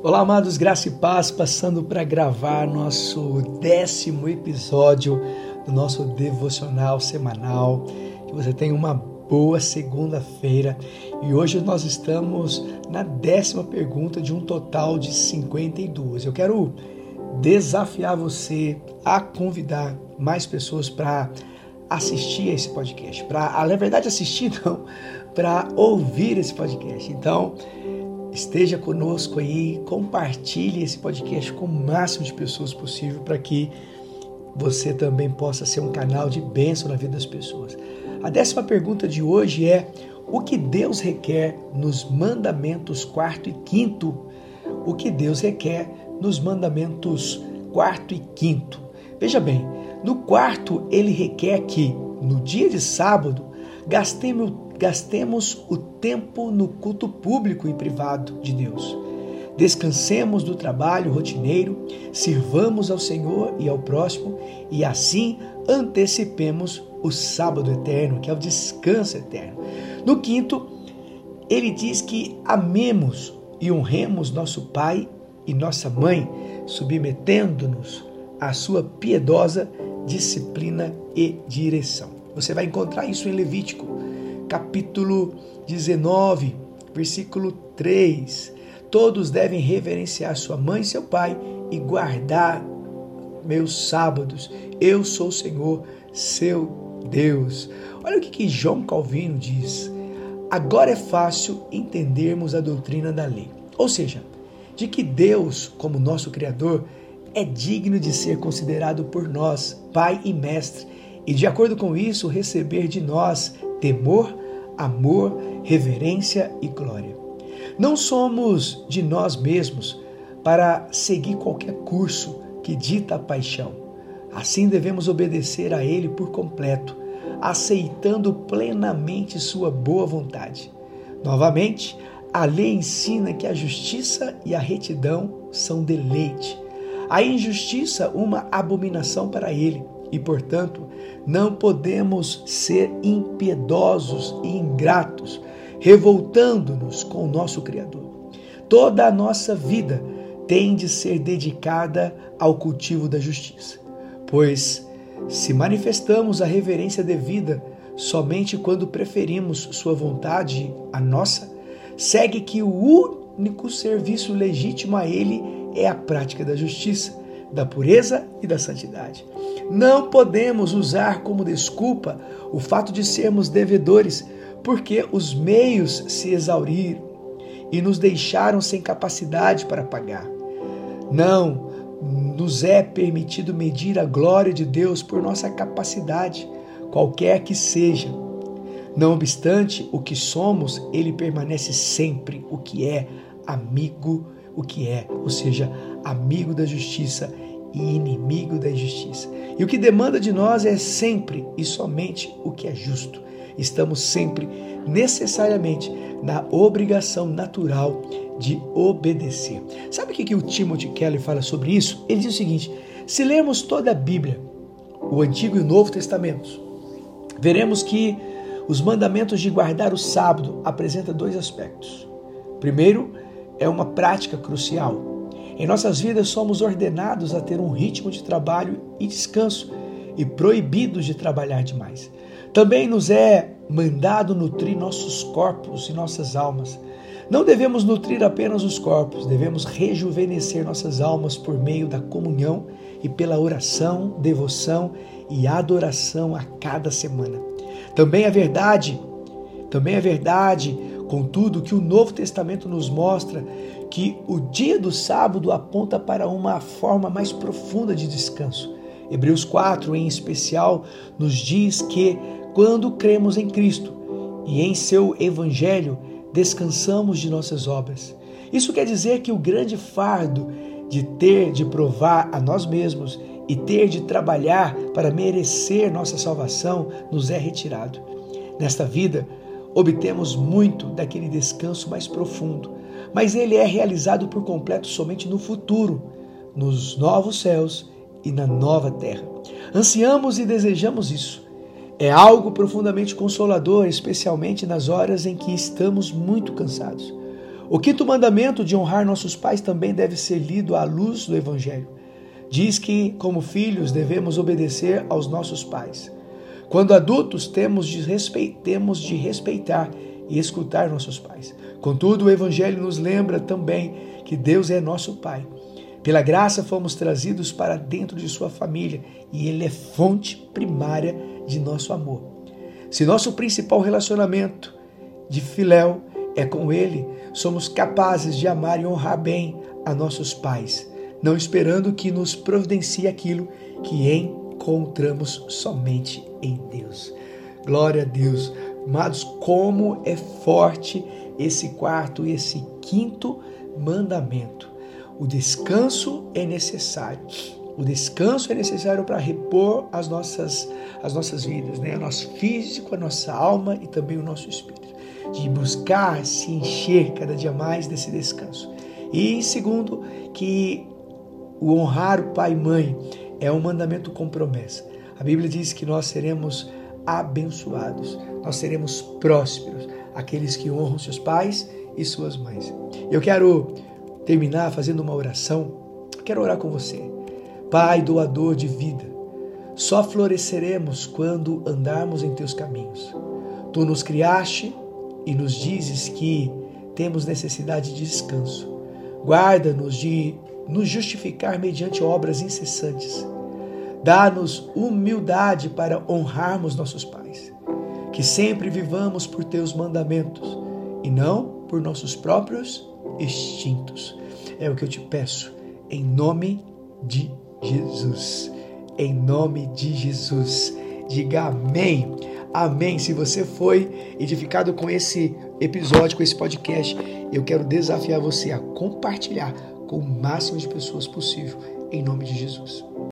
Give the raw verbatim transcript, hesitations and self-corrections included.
Olá, amados, graça e paz, passando para gravar nosso décimo episódio do nosso devocional semanal. Que você tenha uma boa segunda-feira e hoje nós estamos na décima pergunta de um total de cinquenta e duas. Eu quero desafiar você a convidar mais pessoas para assistir a esse podcast, para, na verdade, assistir não, para ouvir esse podcast. Então, esteja conosco aí, compartilhe esse podcast com o máximo de pessoas possível para que você também possa ser um canal de bênção na vida das pessoas. A décima pergunta de hoje é: o que Deus requer nos mandamentos quarto e quinto? O que Deus requer nos mandamentos quarto e quinto? Veja bem, no quarto ele requer que no dia de sábado gastemos Gastemos o tempo no culto público e privado de Deus. Descansemos do trabalho rotineiro, sirvamos ao Senhor e ao próximo e assim antecipemos o sábado eterno, que é o descanso eterno. No quinto, ele diz que amemos e honremos nosso pai e nossa mãe, submetendo-nos à sua piedosa disciplina e direção. Você vai encontrar isso em Levítico, capítulo dezenove, versículo três. Todos devem reverenciar sua mãe e seu pai e guardar meus sábados. Eu sou o Senhor, seu Deus. Olha o que, que João Calvino diz. Agora é fácil entendermos a doutrina da lei. Ou seja, de que Deus, como nosso Criador, é digno de ser considerado por nós, Pai e Mestre, e de acordo com isso, receber de nós temor, amor, reverência e glória. Não somos de nós mesmos para seguir qualquer curso que dita a paixão. Assim devemos obedecer a Ele por completo, aceitando plenamente sua boa vontade. Novamente, a lei ensina que a justiça e a retidão são deleite. A injustiça, uma abominação para Ele. E, portanto, não podemos ser impiedosos e ingratos, revoltando-nos com o nosso Criador. Toda a nossa vida tem de ser dedicada ao cultivo da justiça, pois se manifestamos a reverência devida somente quando preferimos sua vontade à nossa, segue que o único serviço legítimo a Ele é a prática da justiça, da pureza e da santidade. Não podemos usar como desculpa o fato de sermos devedores, porque os meios se exauriram e nos deixaram sem capacidade para pagar. Não nos é permitido medir a glória de Deus por nossa capacidade, qualquer que seja. Não obstante o que somos, Ele permanece sempre o que é amigo, o que é, ou seja, amigo da justiça e inimigo da injustiça. E o que demanda de nós é sempre e somente o que é justo. Estamos sempre, necessariamente, na obrigação natural de obedecer. Sabe o que, que o Timothy Keller fala sobre isso? Ele diz o seguinte: se lermos toda a Bíblia, o Antigo e o Novo Testamentos, veremos que os mandamentos de guardar o sábado apresentam dois aspectos. Primeiro, é uma prática crucial. Em nossas vidas somos ordenados a ter um ritmo de trabalho e descanso e proibidos de trabalhar demais. Também nos é mandado nutrir nossos corpos e nossas almas. Não devemos nutrir apenas os corpos, devemos rejuvenescer nossas almas por meio da comunhão e pela oração, devoção e adoração a cada semana. Também é verdade, também é verdade, contudo, que o Novo Testamento nos mostra que o dia do sábado aponta para uma forma mais profunda de descanso. Hebreus quatro, em especial, nos diz que quando cremos em Cristo e em seu Evangelho, descansamos de nossas obras. Isso quer dizer que o grande fardo de ter de provar a nós mesmos e ter de trabalhar para merecer nossa salvação nos é retirado. Nesta vida, obtemos muito daquele descanso mais profundo, mas ele é realizado por completo somente no futuro, nos novos céus e na nova terra. Ansiamos e desejamos isso. É algo profundamente consolador, especialmente nas horas em que estamos muito cansados. O quinto mandamento de honrar nossos pais também deve ser lido à luz do Evangelho. Diz que, como filhos, devemos obedecer aos nossos pais. Quando adultos, temos de, respe... temos de respeitar e escutar nossos pais. Contudo, o Evangelho nos lembra também que Deus é nosso Pai. Pela graça fomos trazidos para dentro de sua família e Ele é fonte primária de nosso amor. Se nosso principal relacionamento de filéu é com Ele, somos capazes de amar e honrar bem a nossos pais, não esperando que nos providencie aquilo que encontramos somente em Deus. Glória a Deus. Amados, como é forte esse quarto e esse quinto mandamento. O descanso é necessário. O descanso é necessário para repor as nossas, as nossas vidas, né? O nosso físico, a nossa alma e também o nosso espírito. De buscar se encher cada dia mais desse descanso. E segundo, que o honrar o pai e mãe é um mandamento com promessa. A Bíblia diz que nós seremos abençoados, nós seremos prósperos, aqueles que honram seus pais e suas mães. Eu quero terminar fazendo uma oração. Quero orar com você. Pai doador de vida, só floresceremos quando andarmos em teus caminhos. Tu nos criaste e nos dizes que temos necessidade de descanso. Guarda-nos de nos justificar mediante obras incessantes. Dá-nos humildade para honrarmos nossos pais. Que sempre vivamos por teus mandamentos e não por nossos próprios instintos. É o que eu te peço, em nome de Jesus. Em nome de Jesus. Diga amém. Amém. Se você foi edificado com esse episódio, com esse podcast, eu quero desafiar você a compartilhar com o máximo de pessoas possível, em nome de Jesus.